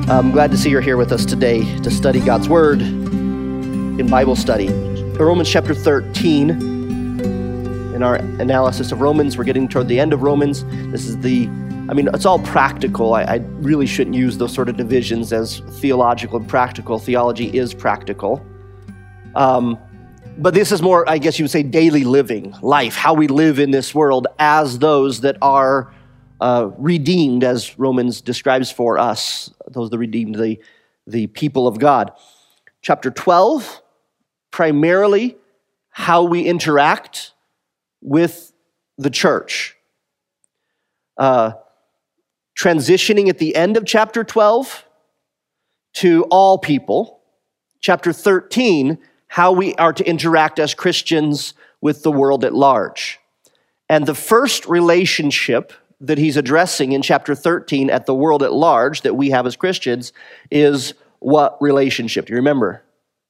I'm glad to see you're here with us today to study God's Word in Bible study. Romans chapter 13, in our analysis of Romans, we're getting toward the end of Romans. This is it's all practical. I really shouldn't use those sort of divisions as theological and practical. Theology is practical. But this is more, I guess you would say, daily living, life, how we live in this world as those that are redeemed, as Romans describes for us, those that redeemed, the people of God. Chapter 12, primarily how we interact with the church. Transitioning at the end of chapter 12 to all people. Chapter 13, how we are to interact as Christians with the world at large. And the first relationship that he's addressing in chapter 13 at the world at large that we have as Christians is what relationship? Do you remember?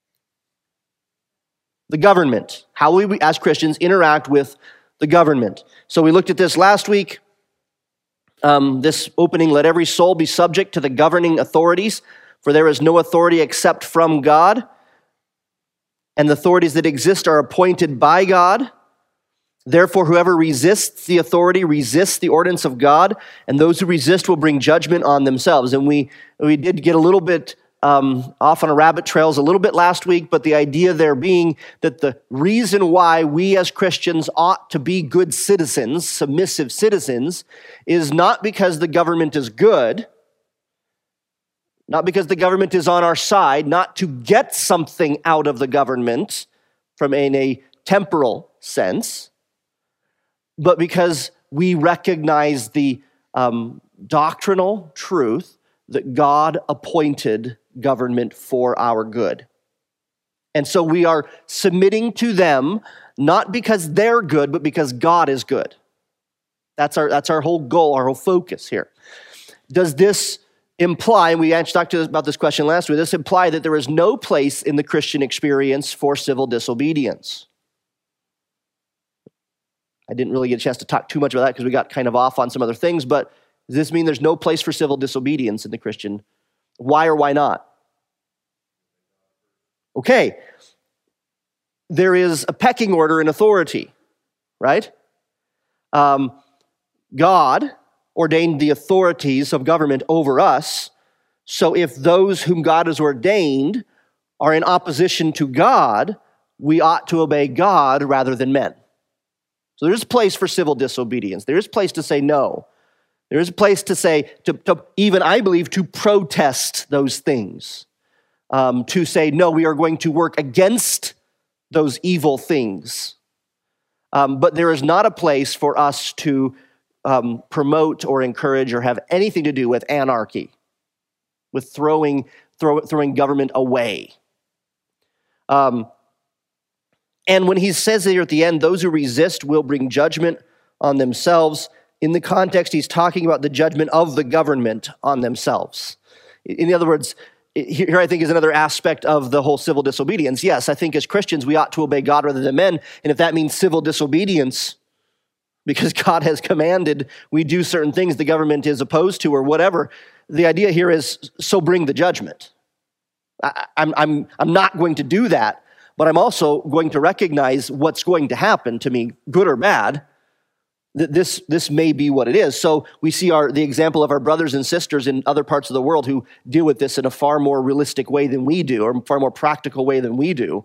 The government. How we as Christians interact with the government. So we looked at this last week. This opening, let every soul be subject to the governing authorities, for there is no authority except from God, and the authorities that exist are appointed by God. Therefore, whoever resists the authority resists the ordinance of God, and those who resist will bring judgment on themselves. And we did get a little bit off on a rabbit trails a little bit last week, but the idea there being that the reason why we as Christians ought to be good citizens, submissive citizens, is not because the government is good, not because the government is on our side, not to get something out of the government from in a temporal sense, but because we recognize the doctrinal truth that God appointed government for our good. And so we are submitting to them, not because they're good, but because God is good. That's our whole goal, our whole focus here. Does this imply, and we actually talked about this question last week, does this imply that there is no place in the Christian experience for civil disobedience? I didn't really get a chance to talk too much about that because we got kind of off on some other things, but does this mean there's no place for civil disobedience in the Christian? Why or why not? Okay, there is a pecking order in authority, right? God ordained the authorities of government over us, so if those whom God has ordained are in opposition to God, we ought to obey God rather than men. So there's a place for civil disobedience. There is a place to say no. There is a place to say, to even, I believe, to protest those things. To say, no, we are going to work against those evil things. But there is not a place for us to promote or encourage or have anything to do with anarchy, with throwing government away. And when he says here at the end, those who resist will bring judgment on themselves, in the context, he's talking about the judgment of the government on themselves. In other words, here I think is another aspect of the whole civil disobedience. Yes, I think as Christians, we ought to obey God rather than men. And if that means civil disobedience, because God has commanded we do certain things the government is opposed to or whatever, the idea here is, so bring the judgment. I'm not going to do that, but I'm also going to recognize what's going to happen to me, good or bad. This may be what it is. So we see the example of our brothers and sisters in other parts of the world who deal with this in a far more realistic way than we do, or far more practical way than we do.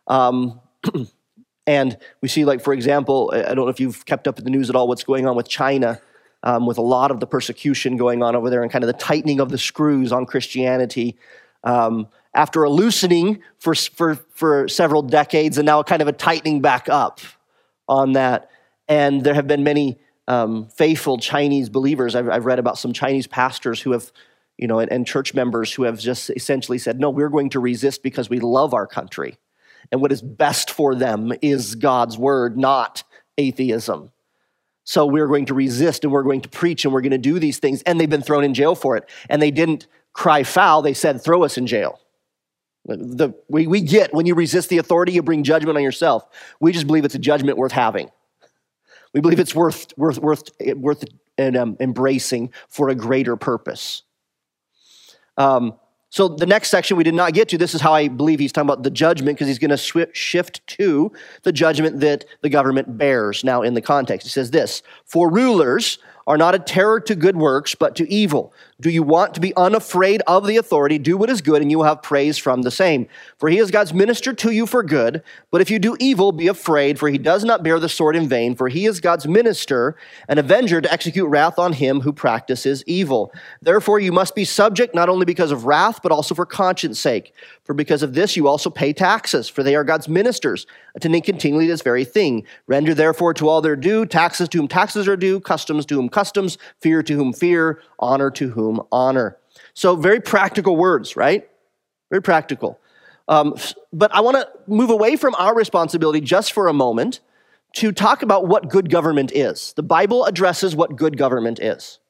And we see, like, for example, I don't know if you've kept up with the news at all, what's going on with China, with a lot of the persecution going on over there and kind of the tightening of the screws on Christianity. After a loosening for several decades and now kind of a tightening back up on that. And there have been many faithful Chinese believers. I've read about some Chinese pastors who have, and church members who have just essentially said, no, we're going to resist because we love our country. And what is best for them is God's word, not atheism. So we're going to resist and we're going to preach and we're going to do these things. And they've been thrown in jail for it. And they didn't cry foul. They said, throw us in jail. We get when you resist the authority, you bring judgment on yourself. We just believe it's a judgment worth having. We believe it's worth embracing for a greater purpose. So the next section we did not get to, this is how I believe he's talking about the judgment, because he's going to shift to the judgment that the government bears now in the context. He says this, "For rulers are not a terror to good works, but to evil. Do you want to be unafraid of the authority? Do what is good, and you will have praise from the same. For he is God's minister to you for good. But if you do evil, be afraid, for he does not bear the sword in vain. For he is God's minister, an avenger to execute wrath on him who practices evil. Therefore you must be subject, not only because of wrath, but also for conscience sake. For because of this you also pay taxes, for they are God's ministers, attending continually this very thing. Render therefore to all their due, taxes to whom taxes are due, customs to whom customs, fear to whom fear, honor to whom honor." So very practical words, right? Very practical. But I want to move away from our responsibility just for a moment to talk about what good government is. The Bible addresses what good government is.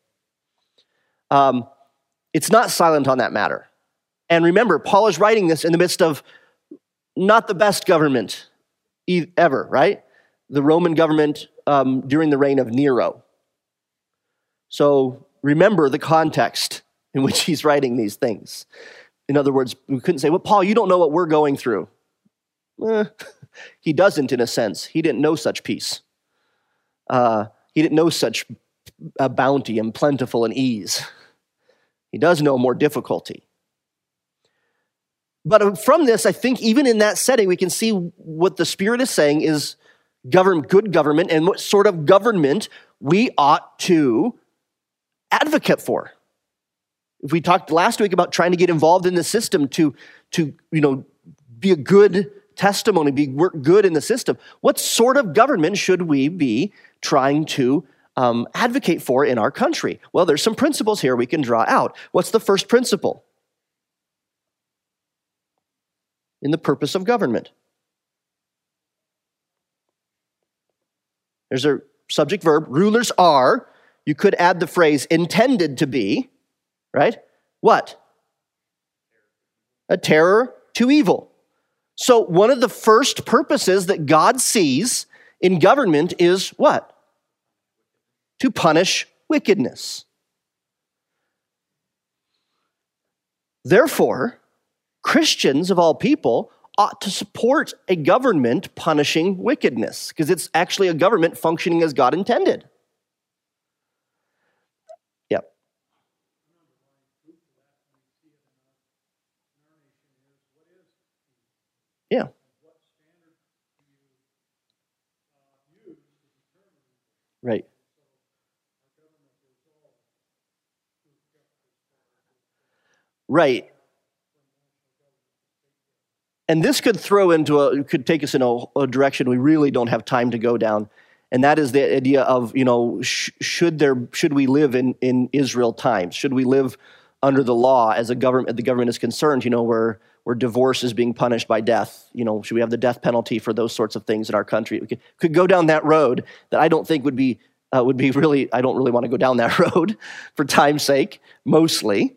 It's not silent on that matter. And remember, Paul is writing this in the midst of not the best government ever, right? The Roman government during the reign of Nero. So remember the context in which he's writing these things. In other words, we couldn't say, well, Paul, you don't know what we're going through. He doesn't, in a sense. He didn't know such peace. He didn't know such bounty and plentiful and ease. He does know more difficulty. But from this, I think even in that setting, we can see what the Spirit is saying is good government and what sort of government we ought to advocate for. If we talked last week about trying to get involved in the system to be a good testimony, be good in the system, what sort of government should we be trying to advocate for in our country? Well, there's some principles here we can draw out. What's the first principle in the purpose of government? There's a subject verb. Rulers are, you could add the phrase intended to be, right? What? A terror to evil. So one of the first purposes that God sees in government is what? To punish wickedness. Therefore, Christians of all people ought to support a government punishing wickedness, because it's actually a government functioning as God intended. Yep. Yeah. Right. Right. And this could could take us in a direction we really don't have time to go down. And that is the idea of, should we live in Israel times? Should we live under the law as the government is concerned, where divorce is being punished by death? Should we have the death penalty for those sorts of things in our country? We could go down that road that I don't think would be really, I don't really want to go down that road for time's sake, mostly.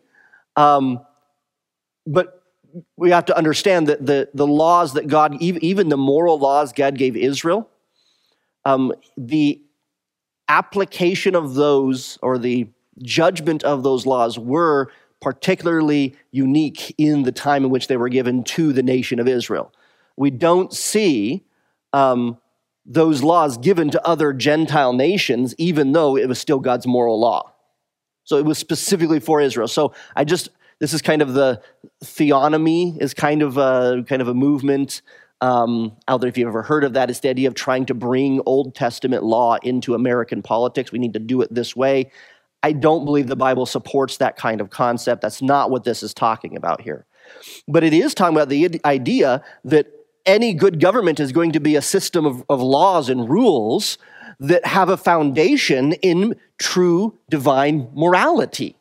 But we have to understand that the laws that God, even the moral laws God gave Israel, the application of those or the judgment of those laws were particularly unique in the time in which they were given to the nation of Israel. We don't see those laws given to other Gentile nations, even though it was still God's moral law. So it was specifically for Israel. So this is kind of the theonomy, is kind of a movement out there. If you've ever heard of that, it's the idea of trying to bring Old Testament law into American politics. We need to do it this way. I don't believe the Bible supports that kind of concept. That's not what this is talking about here. But it is talking about the idea that any good government is going to be a system of laws and rules that have a foundation in true divine morality.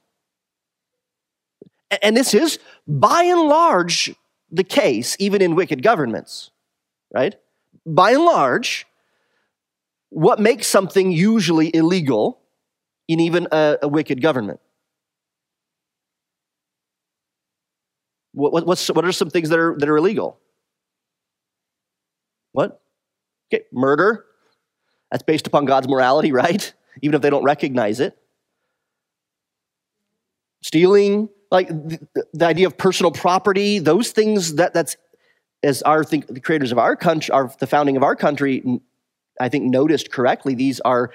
And this is, by and large, the case, even in wicked governments, right? By and large, what makes something usually illegal in even a wicked government? What are some things that are illegal? What? Okay, murder. That's based upon God's morality, right? Even if they don't recognize it. Stealing, Like the idea of personal property, those things that's as the creators of our country, the founding of our country, I think noticed correctly, these are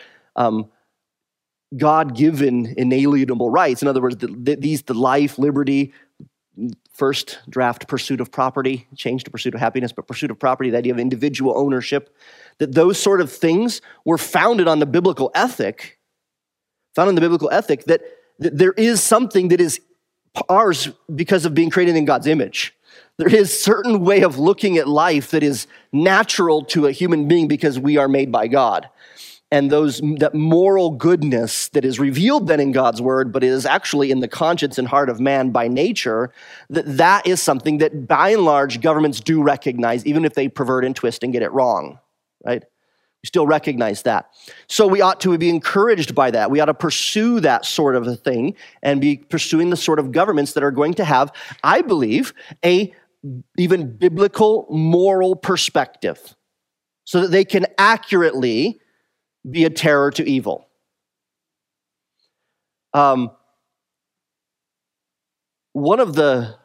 God-given inalienable rights. In other words, the life, liberty, first draft pursuit of property, changed to pursuit of happiness, but pursuit of property, the idea of individual ownership, that those sort of things were founded on the biblical ethic, that there is something that is ours because of being created in God's image. There is a certain way of looking at life that is natural to a human being because we are made by God. And that moral goodness that is revealed then in God's word, but is actually in the conscience and heart of man by nature, that is something that by and large governments do recognize, even if they pervert and twist and get it wrong, right? We still recognize that. So we ought to be encouraged by that. We ought to pursue that sort of a thing and be pursuing the sort of governments that are going to have, I believe, a even biblical moral perspective so that they can accurately be a terror to evil. One of the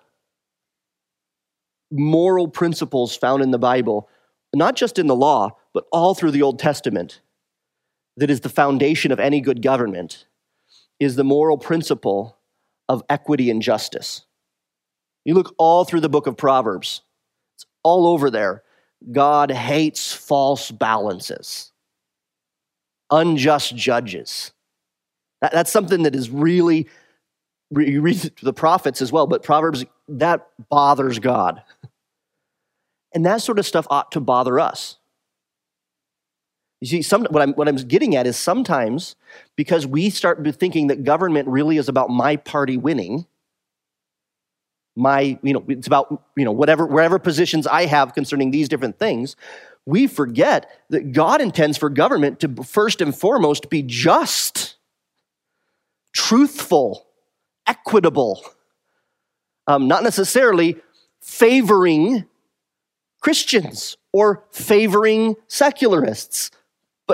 moral principles found in the Bible, not just in the law, but all through the Old Testament, that is the foundation of any good government, is the moral principle of equity and justice. You look all through the book of Proverbs, it's all over there. God hates false balances, unjust judges. That's something that is really, you read the prophets as well, but Proverbs, that bothers God. And that sort of stuff ought to bother us. You see, what I'm getting at is sometimes because we start thinking that government really is about my party winning, it's about, wherever positions I have concerning these different things, we forget that God intends for government to first and foremost be just, truthful, equitable, not necessarily favoring Christians or favoring secularists, but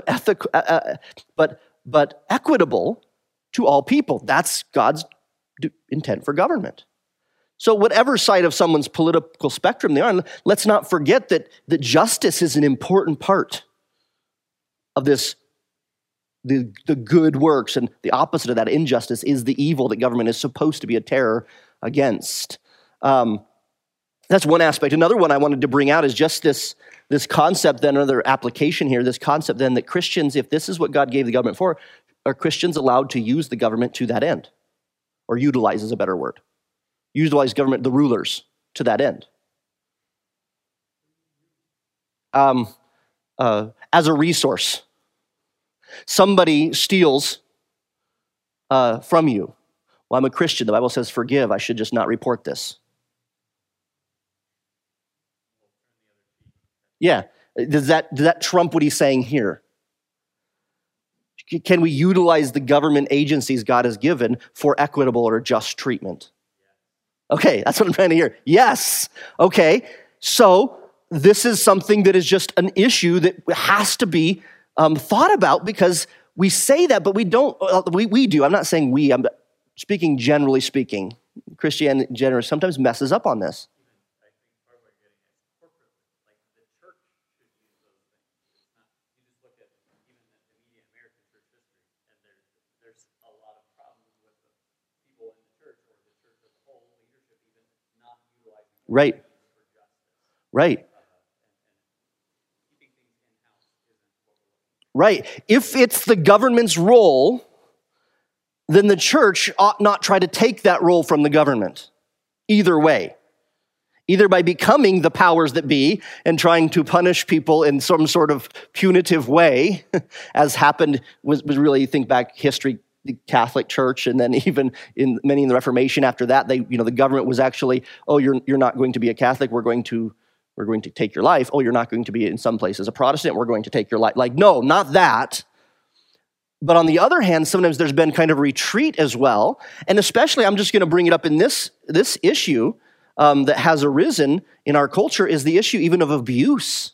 equitable to all people. That's God's intent for government. So whatever side of someone's political spectrum they're on, let's not forget that justice is an important part of this, the good works, and the opposite of that, injustice, is the evil that government is supposed to be a terror against. That's one aspect. Another one I wanted to bring out is just this concept, then another application here, this concept then that Christians, if this is what God gave the government for, are Christians allowed to use the government to that end? Or utilize is a better word. Utilize government, the rulers, to that end. As a resource. Somebody steals from you. Well, I'm a Christian. The Bible says forgive. I should just not report this. Yeah. Does that trump what he's saying here? Can we utilize the government agencies God has given for equitable or just treatment? Okay, that's what I'm trying to hear. Yes. Okay, so this is something that is just an issue that has to be thought about, because we say that, but we don't. We do. I'm not saying we. I'm speaking generally speaking. Christianity generally sometimes messes up on this. Right. If it's the government's role, then the church ought not try to take that role from the government. Either way. Either by becoming the powers that be and trying to punish people in some sort of punitive way, as happened, was really, think back history, the Catholic Church, and then even in many in the Reformation after that, the government was actually, oh, you're not going to be a Catholic, we're going to take your life. Oh, you're not going to be in some places a Protestant, we're going to take your life. Like, no, not that. But on the other hand, sometimes there's been kind of retreat as well, and especially, I'm just going to bring it up in this issue that has arisen in our culture, is the issue even of abuse.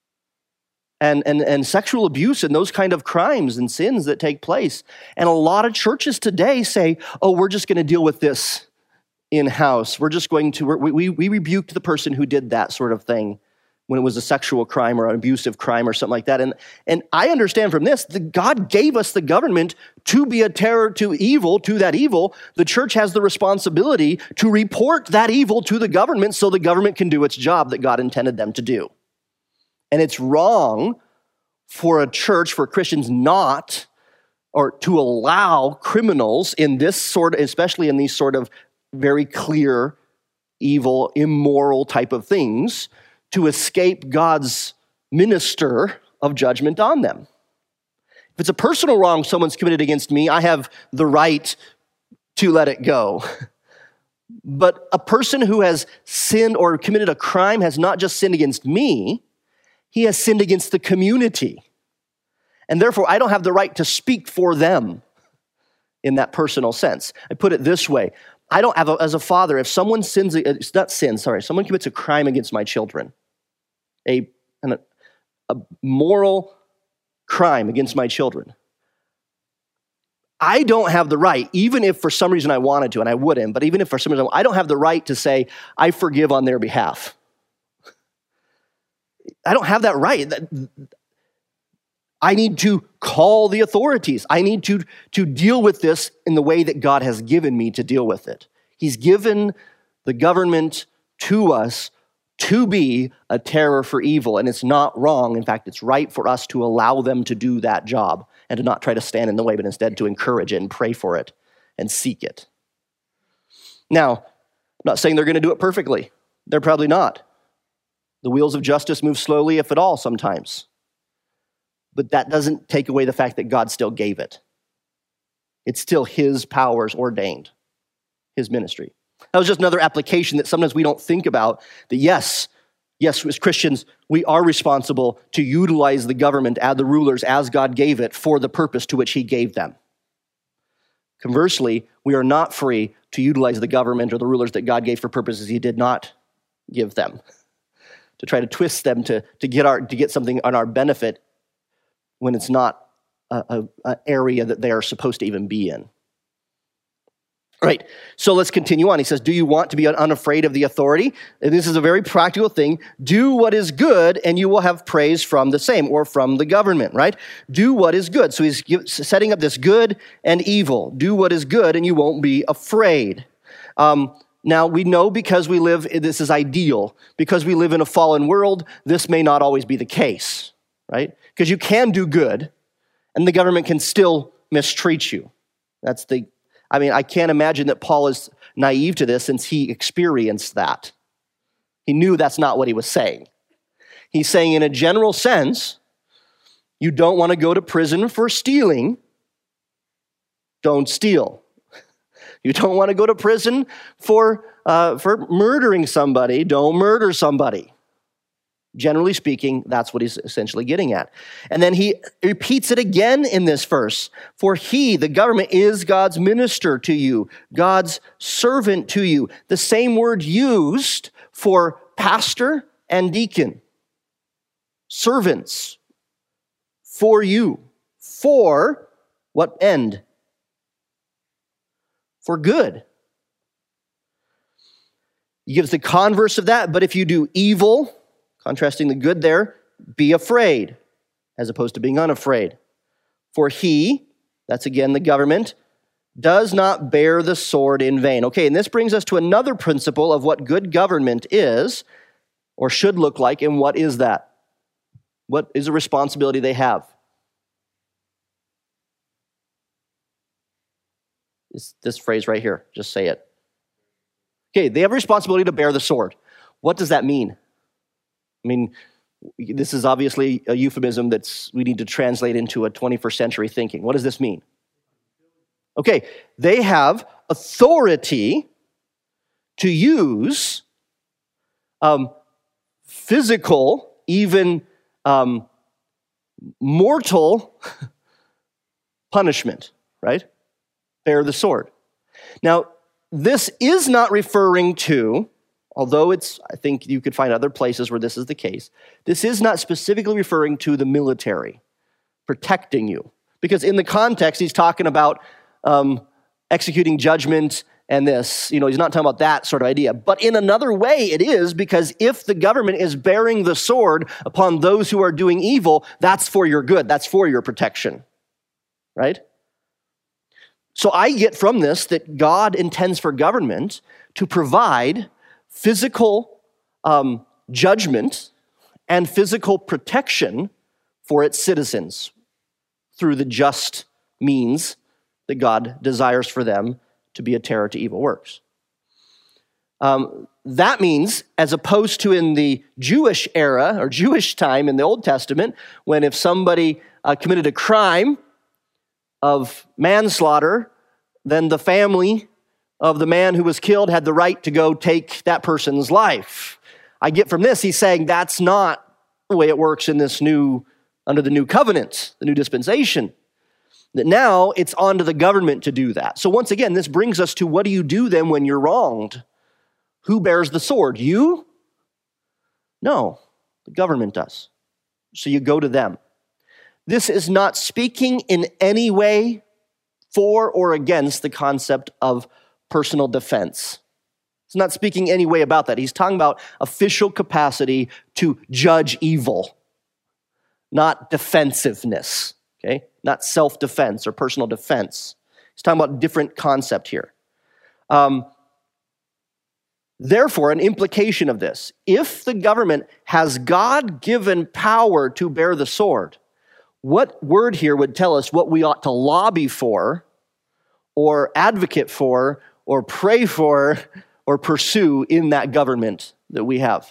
And sexual abuse and those kind of crimes and sins that take place. And a lot of churches today say, oh, we're just going to deal with this in-house. We're just going to, we rebuked the person who did that sort of thing when it was a sexual crime or an abusive crime or something like that. And I understand from this that God gave us the government to be a terror to evil, to that evil. The church has the responsibility to report that evil to the government so the government can do its job that God intended them to do. And it's wrong for a church, for Christians not, or to allow criminals in this sort, especially in these sort of very clear, evil, immoral type of things, to escape God's minister of judgment on them. If it's a personal wrong someone's committed against me, I have the right to let it go. But a person who has sinned or committed a crime has not just sinned against me, he has sinned against the community. And therefore, I don't have the right to speak for them in that personal sense. I put it this way. I don't have, as a father, if someone someone commits a crime against my children, a moral crime against my children, I don't have the right, even if for some reason I wanted to, and I wouldn't, but even if for some reason I don't have the right to say, I forgive on their behalf. I don't have that right. I need to call the authorities. I need to deal with this in the way that God has given me to deal with it. He's given the government to us to be a terror for evil, and it's not wrong. In fact, it's right for us to allow them to do that job and to not try to stand in the way, but instead to encourage it and pray for it and seek it. Now, I'm not saying they're going to do it perfectly. They're probably not. The wheels of justice move slowly, if at all, sometimes. But that doesn't take away the fact that God still gave it. It's still his powers ordained, his ministry. That was just another application that sometimes we don't think about, that yes, as Christians, we are responsible to utilize the government and the rulers as God gave it for the purpose to which he gave them. Conversely, we are not free to utilize the government or the rulers that God gave for purposes he did not give them, to try to twist them to get something on our benefit when it's not an area that they are supposed to even be in. All right, so let's continue on. He says, do you want to be unafraid of the authority? And this is a very practical thing. Do what is good, and you will have praise from the same, or from the government, right? Do what is good. So he's setting up this good and evil. Do what is good, and you won't be afraid. Now, we know because this is ideal. Because we live in a fallen world, this may not always be the case, right? Because you can do good, and the government can still mistreat you. I can't imagine that Paul is naive to this since he experienced that. He knew that's not what he was saying. He's saying in a general sense, you don't want to go to prison for stealing, don't steal. You don't want to go to prison for murdering somebody, don't murder somebody. Generally speaking, that's what he's essentially getting at. And then he repeats it again in this verse. For he, the government, is God's minister to you, God's servant to you. The same word used for pastor and deacon. Servants for you. For what end? For good. He gives the converse of that, but if you do evil, contrasting the good there, be afraid, as opposed to being unafraid. For he, that's again the government, does not bear the sword in vain. Okay, and this brings us to another principle of what good government is, or should look like, and what is that? What is the responsibility they have? It's this phrase right here, just say it. Okay, they have a responsibility to bear the sword. What does that mean? This is obviously a euphemism we need to translate into a 21st century thinking. What does this mean? Okay, they have authority to use physical, even mortal punishment, right? Bear the sword. Now, this is not referring to, although I think you could find other places where this is the case, this is not specifically referring to the military protecting you. Because in the context, he's talking about executing judgment and this. He's not talking about that sort of idea. But in another way, it is, because if the government is bearing the sword upon those who are doing evil, that's for your good. That's for your protection, right? So I get from this that God intends for government to provide physical judgment and physical protection for its citizens through the just means that God desires for them to be a terror to evil works. That means, as opposed to in the Jewish era or Jewish time in the Old Testament, when if somebody committed a crime of manslaughter, then the family of the man who was killed had the right to go take that person's life. I get from this, he's saying that's not the way it works in this under the new covenant, the new dispensation. That now it's on to the government to do that. So once again, this brings us to, what do you do then when you're wronged? Who bears the sword? You? No, the government does. So you go to them. This is not speaking in any way for or against the concept of personal defense. It's not speaking any way about that. He's talking about official capacity to judge evil, not defensiveness, okay? Not self-defense or personal defense. He's talking about a different concept here. Therefore, an implication of this, if the government has God-given power to bear the sword, what word here would tell us what we ought to lobby for, or advocate for, or pray for, or pursue in that government that we have?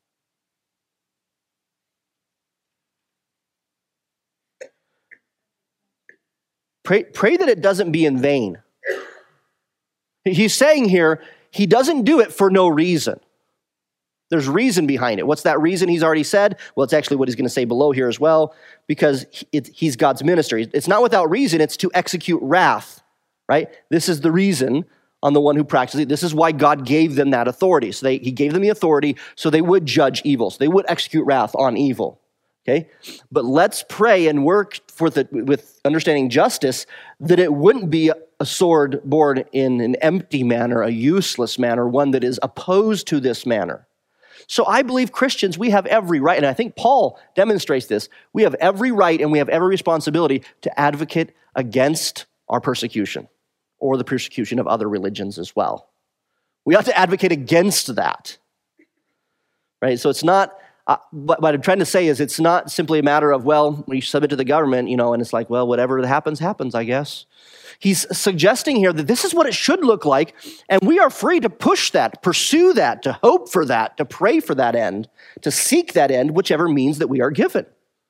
Pray that it doesn't be in vain. He's saying here, he doesn't do it for no reason. There's reason behind it. What's that reason he's already said? Well, it's actually what he's going to say below here as well, because he's God's minister. It's not without reason, it's to execute wrath, right? This is the reason on the one who practices it. This is why God gave them that authority. So he gave them the authority so they would judge evil, so they would execute wrath on evil. Okay, but let's pray and work with understanding justice, that it wouldn't be a sword borne in an empty manner, a useless manner, one that is opposed to this manner. So I believe Christians, we have every right, and I think Paul demonstrates this, we have every right and we have every responsibility to advocate against our persecution or the persecution of other religions as well. We have to advocate against that, right? So it's not, what I'm trying to say is it's not simply a matter of, well, we submit to the government, and it's like, well, whatever happens, happens, I guess. He's suggesting here that this is what it should look like, and we are free to push that, pursue that, to hope for that, to pray for that end, to seek that end, whichever means that we are given.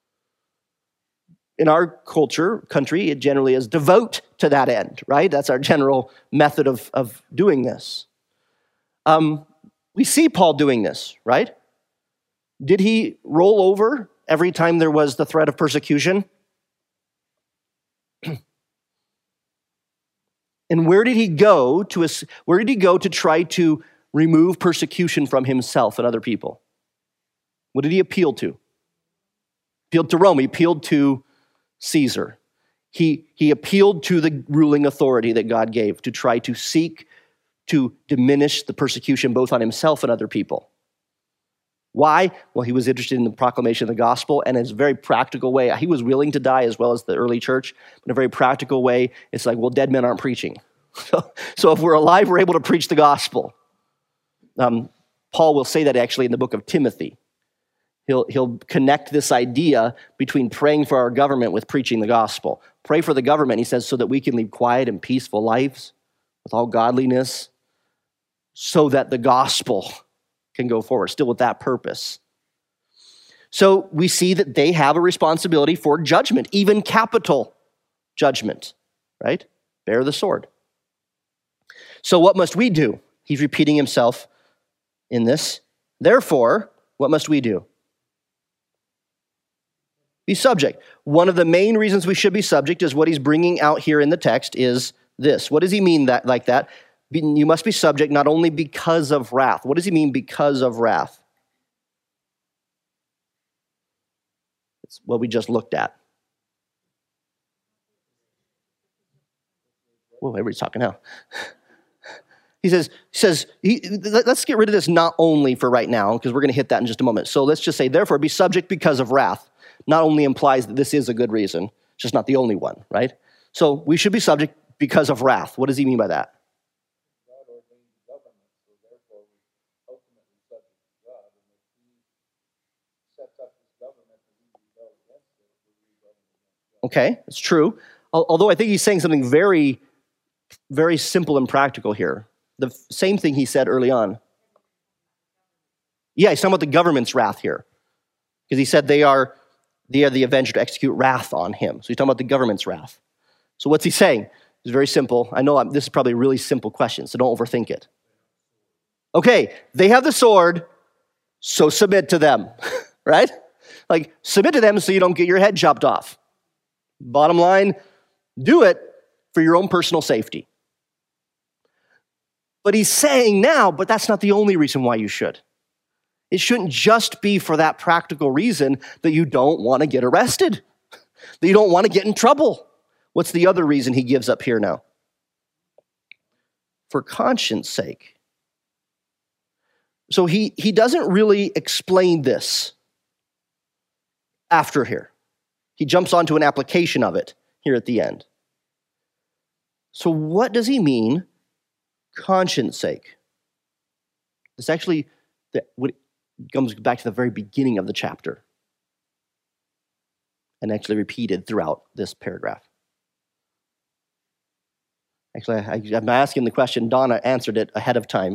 In our country, it generally is devote to that end, right? That's our general method of doing this. We see Paul doing this, right? Did he roll over every time there was the threat of persecution? And where did he go to try to remove persecution from himself and other people? What did he appeal to? He appealed to Rome. He appealed to Caesar. He appealed to the ruling authority that God gave to try to seek to diminish the persecution both on himself and other people. Why? Well, he was interested in the proclamation of the gospel, and in a very practical way, he was willing to die as well as the early church. But in a very practical way, it's like, well, dead men aren't preaching. So if we're alive, we're able to preach the gospel. Paul will say that actually in the book of Timothy. He'll connect this idea between praying for our government with preaching the gospel. Pray for the government, he says, so that we can lead quiet and peaceful lives with all godliness, so that the gospel can go forward, still with that purpose. So we see that they have a responsibility for judgment, even capital judgment, right? Bear the sword. So what must we do? He's repeating himself in this. Therefore, what must we do? Be subject. One of the main reasons we should be subject is what he's bringing out here in the text is this. What does he mean like that? You must be subject not only because of wrath. What does he mean because of wrath? It's what we just looked at. Whoa, everybody's talking now. let's get rid of this not only for right now, because we're going to hit that in just a moment. So let's just say, therefore, be subject because of wrath. Not only implies that this is a good reason, it's just not the only one, right? So we should be subject because of wrath. What does he mean by that? God ordained government, so therefore we ultimately subject to God. And if he sets up his government and we rebel against it, we're rebelling against God. Okay, it's true. Although I think he's saying something very, very simple and practical here. The same thing he said early on. Yeah, he's talking about the government's wrath here. Because he said they are the avenger to execute wrath on him. So he's talking about the government's wrath. So what's he saying? It's very simple. I know this is probably a really simple question, so don't overthink it. Okay, they have the sword, so submit to them, right? Like, submit to them so you don't get your head chopped off. Bottom line, do it for your own personal safety. But he's saying now, but that's not the only reason why you should. It shouldn't just be for that practical reason that you don't want to get arrested, that you don't want to get in trouble. What's the other reason he gives up here now? For conscience sake. So he doesn't really explain this after here. He jumps onto an application of it here at the end. So what does he mean, conscience sake? It's actually what comes back to the very beginning of the chapter and actually repeated throughout this paragraph. Actually, I'm asking the question. Donna answered it ahead of time.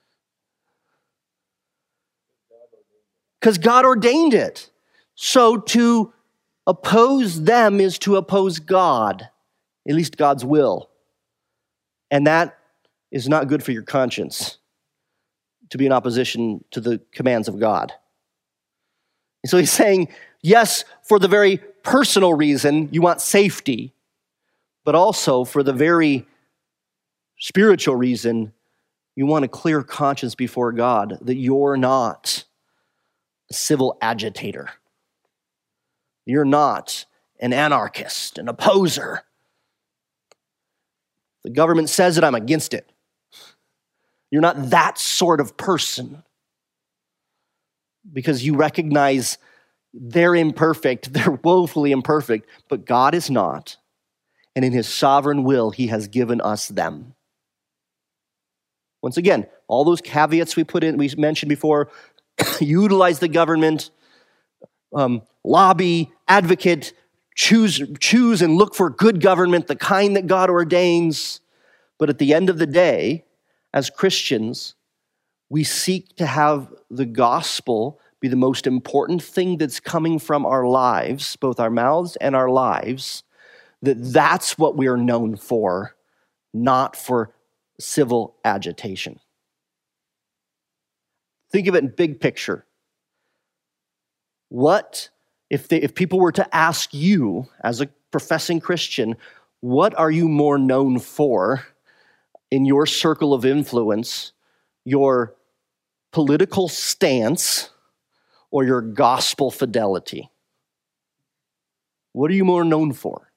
Because God ordained it. So to oppose them is to oppose God, at least God's will. And that is not good for your conscience, to be in opposition to the commands of God. And so he's saying, yes, for the very personal reason, you want safety, but also for the very spiritual reason, you want a clear conscience before God that you're not a civil agitator. You're not an anarchist, an opposer. The government says it, I'm against it. You're not that sort of person because you recognize they're imperfect, they're woefully imperfect, but God is not. And in his sovereign will, he has given us them. Once again, all those caveats we mentioned before, utilize the government, lobby, advocate, choose and look for good government, the kind that God ordains. But at the end of the day, as Christians, we seek to have the gospel be the most important thing that's coming from our lives, both our mouths and our lives, that's what we are known for, not for civil agitation. Think of it in big picture. What if people were to ask you, as a professing Christian, what are you more known for in your circle of influence, your political stance or your gospel fidelity? What are you more known for?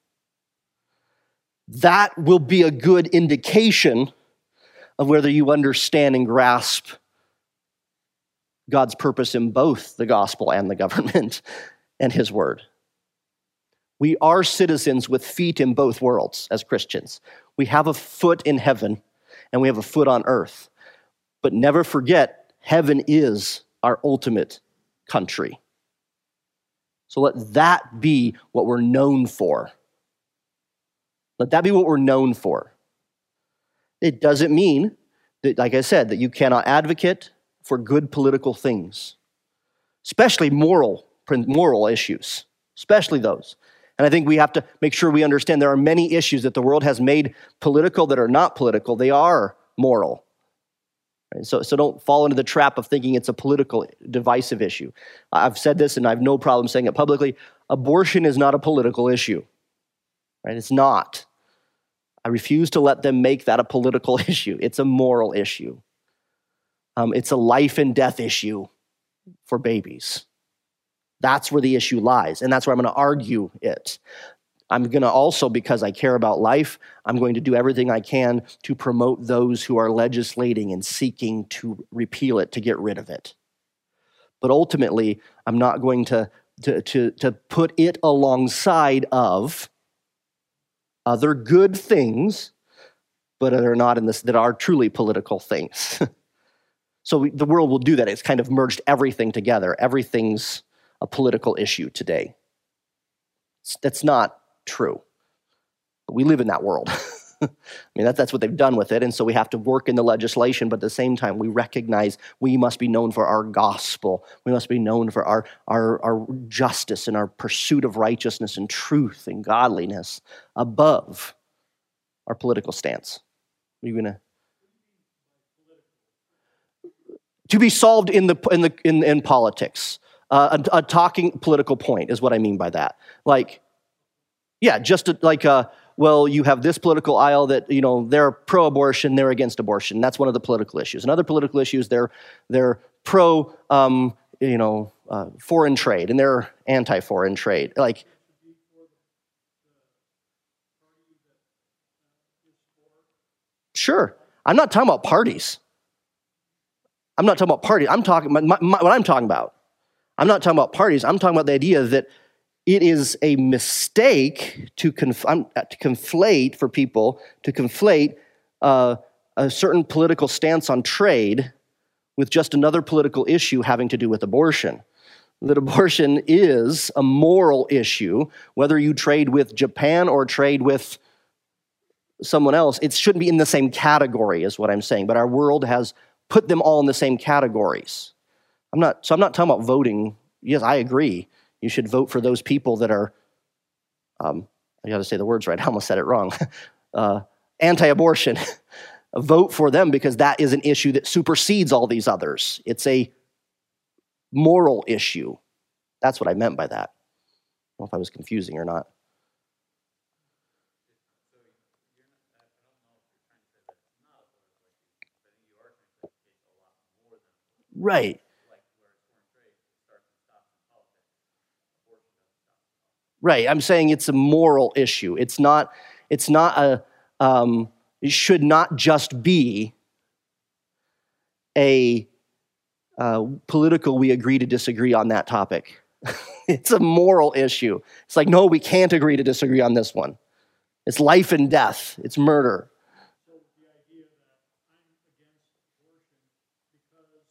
That will be a good indication of whether you understand and grasp God's purpose in both the gospel and the government and his word. We are citizens with feet in both worlds as Christians. We have a foot in heaven and we have a foot on earth. But never forget, heaven is our ultimate country. So let that be what we're known for. Let that be what we're known for. It doesn't mean that, like I said, that you cannot advocate for good political things, especially moral issues, especially those. And I think we have to make sure we understand there are many issues that the world has made political that are not political. They are moral. Right? So don't fall into the trap of thinking it's a political divisive issue. I've said this and I have no problem saying it publicly. Abortion is not a political issue. Right? It's not. I refuse to let them make that a political issue. It's a moral issue. It's a life and death issue for babies. That's where the issue lies, and that's where I'm going to argue it. I'm going to also, because I care about life, I'm going to do everything I can to promote those who are legislating and seeking to repeal it, to get rid of it. But ultimately, I'm not going to put it alongside of other good things, but that are not in this, that are truly political things. So the world will do that. It's kind of merged everything together. Everything's a political issue today. That's not true. But we live in that world. I mean, that's what they've done with it, and so we have to work in the legislation, but at the same time, we recognize we must be known for our gospel. We must be known for our justice and our pursuit of righteousness and truth and godliness above our political stance. Are you gonna to be solved in politics? A talking political point is what I mean by that. Like, yeah, well, you have this political aisle that, they're pro-abortion, they're against abortion. That's one of the political issues. And other political issues, they're pro, foreign trade, and they're anti-foreign trade. Like, sure. I'm not talking about parties. I'm not talking about parties. I'm talking about what I'm talking about. I'm not talking about parties. I'm talking about the idea that it is a mistake to conflate a certain political stance on trade with just another political issue having to do with abortion. That abortion is a moral issue, whether you trade with Japan or trade with someone else. It shouldn't be in the same category, is what I'm saying. But our world has put them all in the same categories. I'm not talking about voting. Yes, I agree. You should vote for those people that are, I got to say the words right. I almost said it wrong. Anti-abortion. Vote for them because that is an issue that supersedes all these others. It's a moral issue. That's what I meant by that. I don't know if I was confusing or not. Right. Right. I'm saying it's a moral issue. It should not just be a political we agree to disagree on that topic. It's a moral issue. It's like, no, we can't agree to disagree on this one. It's life and death. It's murder. So the idea that I'm against abortion because my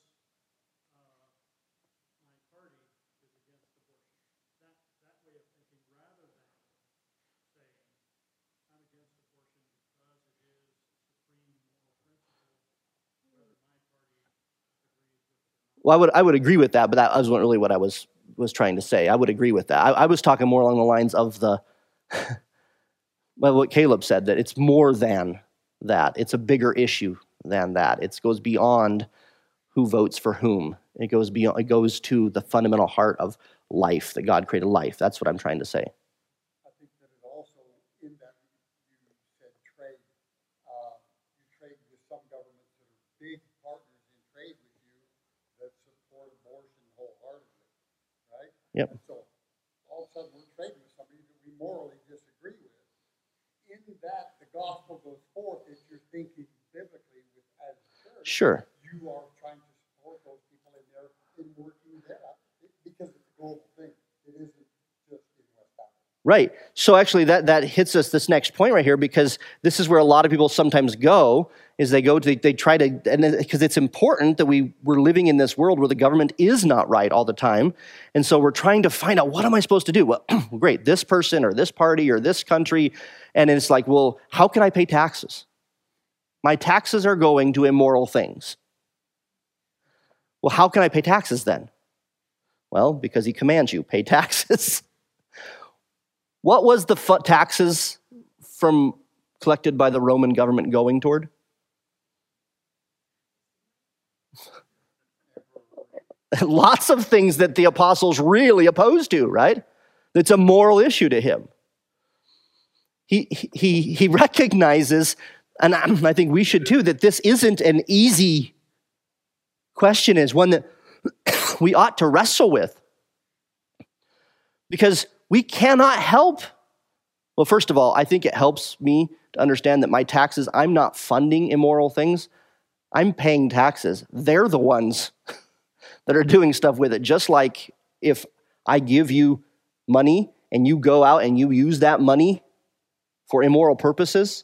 party is against abortion. That way of thinking, rather than saying I'm against abortion because it is supreme moral principle, whether my party agrees with it. Well, I would agree with that, but that wasn't really what I was trying to say. I would agree with that. I was talking more along the lines of what Caleb said, that it's more than that. It's a bigger issue than that. It goes beyond who votes for whom. It goes to the fundamental heart of life, that God created life. That's what I'm trying to say. I think that it also, in that you said trade, you trade with some governments that are big partners in trade with you that support abortion wholeheartedly, right? Yep. And so all of a sudden we're trading with somebody that we morally disagree with. In that, the gospel goes forth if you're thinking biblically as a church. Sure. You are trying to support those people in working there because it's a global thing. It isn't just in West Africa. Right. So actually that hits us this next point right here, because this is where a lot of people sometimes go, is they try to, and because it's important that we're living in this world where the government is not right all the time. And so we're trying to find out, what am I supposed to do? Well, great, this person or this party or this country. And it's like, well, how can I pay taxes? My taxes are going to immoral things. Well, how can I pay taxes then? Well, because he commands you, pay taxes. What was the taxes collected by the Roman government going toward? Lots of things that the apostles really opposed to, right? It's a moral issue to him. He recognizes, and I think we should too, that this isn't an easy question. Is one that we ought to wrestle with, because we cannot help Well, first of all, I think it helps me to understand that my taxes, I'm not funding immoral things. I'm paying taxes. They're the ones that are doing stuff with it. Just like if I give you money and you go out and you use that money for immoral purposes,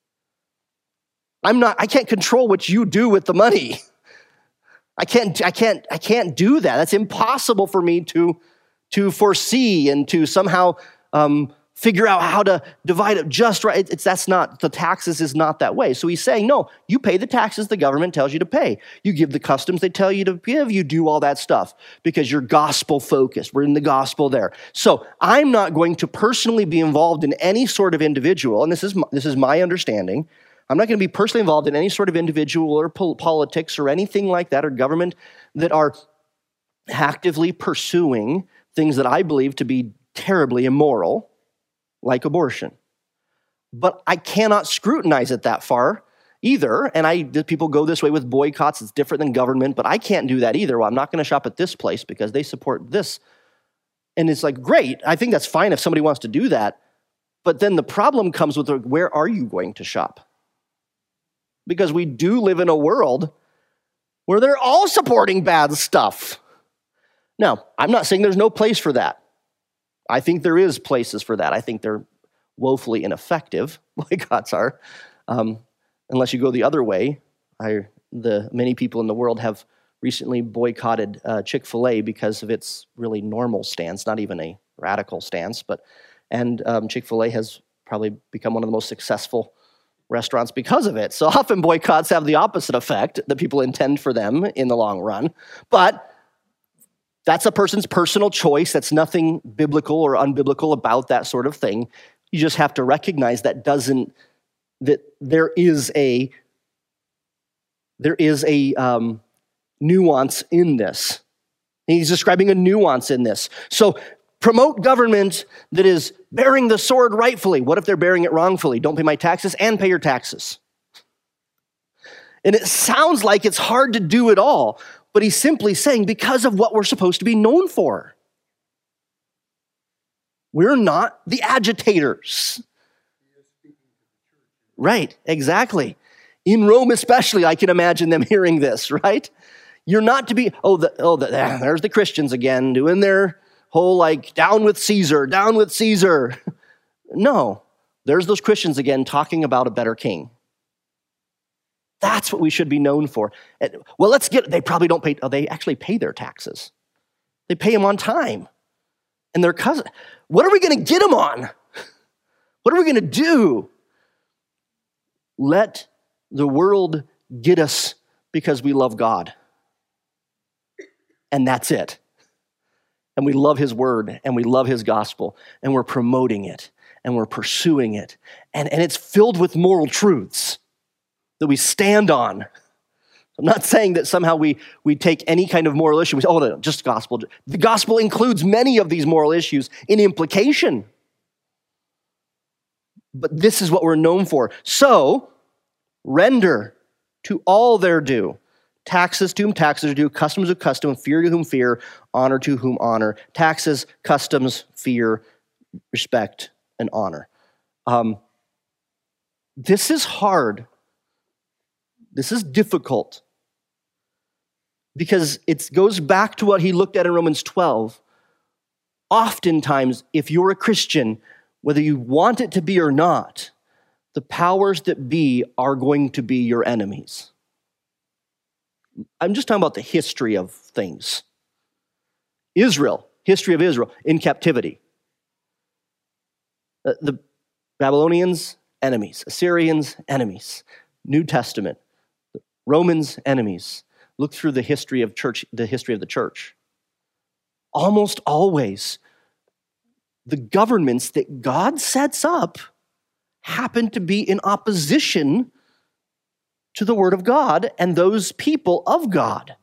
I can't control what you do with the money. I can't do that. That's impossible for me to foresee and to somehow figure out how to divide it just right. That's not, the taxes is not that way. So he's saying, no, you pay the taxes the government tells you to pay. You give the customs they tell you to give. You do all that stuff because you're gospel focused. We're in the gospel there. So I'm not going to personally be involved in any sort of individual, and this is my understanding. I'm not going to be personally involved in any sort of individual or politics or anything like that or government that are actively pursuing things that I believe to be terribly immoral, like abortion. But I cannot scrutinize it that far either. And people go this way with boycotts. It's different than government, but I can't do that either. Well, I'm not going to shop at this place because they support this. And it's like, great. I think that's fine if somebody wants to do that. But then the problem comes with where are you going to shop? Because we do live in a world where they're all supporting bad stuff. Now, I'm not saying there's no place for that. I think there is places for that. I think they're woefully ineffective, boycotts are. Unless you go the other way. Many people in the world have recently boycotted Chick-fil-A because of its really normal stance, not even a radical stance. And Chick-fil-A has probably become one of the most successful restaurants because of it. So often boycotts have the opposite effect that people intend for them in the long run. But that's a person's personal choice. That's nothing biblical or unbiblical about that sort of thing. You just have to recognize that there is a nuance in this. He's describing a nuance in this. So promote government that is bearing the sword rightfully. What if they're bearing it wrongfully? Don't pay my taxes and pay your taxes. And it sounds like it's hard to do it all. But he's simply saying because of what we're supposed to be known for. We're not the agitators. Right, exactly. In Rome especially, I can imagine them hearing this, right? You're not to be, there's the Christians again doing their whole down with Caesar, down with Caesar. No, there's those Christians again talking about a better king. That's what we should be known for. Well, they probably don't pay, they actually pay their taxes. They pay them on time. And their cousin, what are we going to get them on? What are we going to do? Let the world get us because we love God. And that's it. And we love his word, and we love his gospel, and we're promoting it, and we're pursuing it. And it's filled with moral truths that we stand on. I'm not saying that somehow we take any kind of moral issue. We say, no, just gospel. The gospel includes many of these moral issues in implication. But this is what we're known for. So, render to all their due. Taxes to whom taxes are due, customs to custom, fear to whom fear, honor to whom honor. Taxes, customs, fear, respect, and honor. This is hard. This is difficult because it goes back to what he looked at in Romans 12. Oftentimes, if you're a Christian, whether you want it to be or not, the powers that be are going to be your enemies. I'm just talking about the history of things. History of Israel in captivity. The Babylonians, enemies. Assyrians, enemies. New Testament. Romans, enemies. Look through the history of the church. Almost always, the governments that God sets up happen to be in opposition to the word of God and those people of God.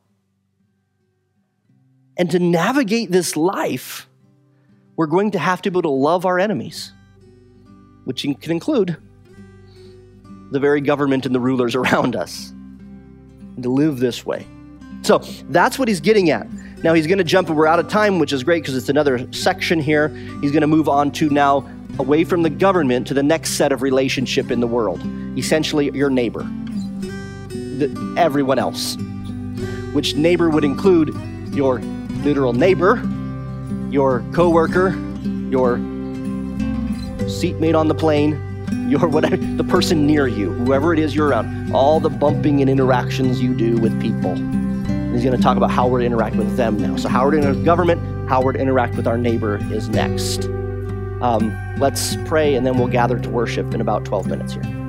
And to navigate this life, we're going to have to be able to love our enemies, which can include the very government and the rulers around us. And to live this way. So that's what he's getting at. Now he's going to jump, and we're out of time, which is great because it's another section here. He's going to move on to now away from the government to the next set of relationship in the world. Essentially, your neighbor, everyone else, which neighbor would include your literal neighbor, your coworker, your seatmate on the plane, your whatever, the person near you, whoever it is you're around, all the bumping and interactions you do with people. And he's going to talk about how we're to interact with them now. So how we're to interact with government, how we're to interact with our neighbor is next. Let's pray, and then we'll gather to worship in about 12 minutes here.